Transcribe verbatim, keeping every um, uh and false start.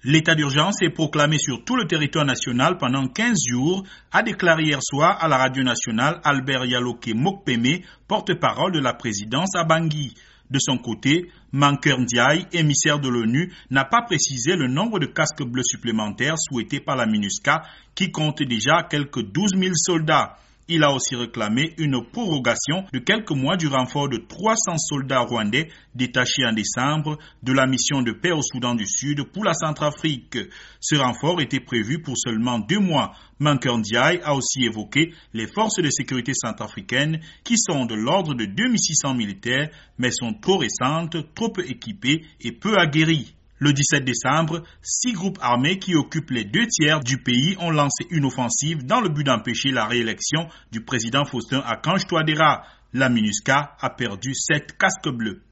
L'état d'urgence est proclamé sur tout le territoire national pendant quinze jours, a déclaré hier soir à la radio nationale Albert Yaloke Mokpeme, porte-parole de la présidence à Bangui. De son côté, Mankeur Ndiaye, émissaire de l'ONU, n'a pas précisé le nombre de casques bleus supplémentaires souhaités par la MINUSCA, qui compte déjà quelques douze mille soldats. Il a aussi réclamé une prorogation de quelques mois du renfort de trois cents soldats rwandais détachés en décembre de la mission de paix au Soudan du Sud pour la Centrafrique. Ce renfort était prévu pour seulement deux mois. Mankeur Ndiaye a aussi évoqué les forces de sécurité centrafricaines qui sont de l'ordre de deux mille six cents militaires mais sont trop récentes, trop peu équipées et peu aguerries. Le dix-sept décembre, six groupes armés qui occupent les deux tiers du pays ont lancé une offensive dans le but d'empêcher la réélection du président Faustin Archange Touadéra. La MINUSCA a perdu sept casques bleus.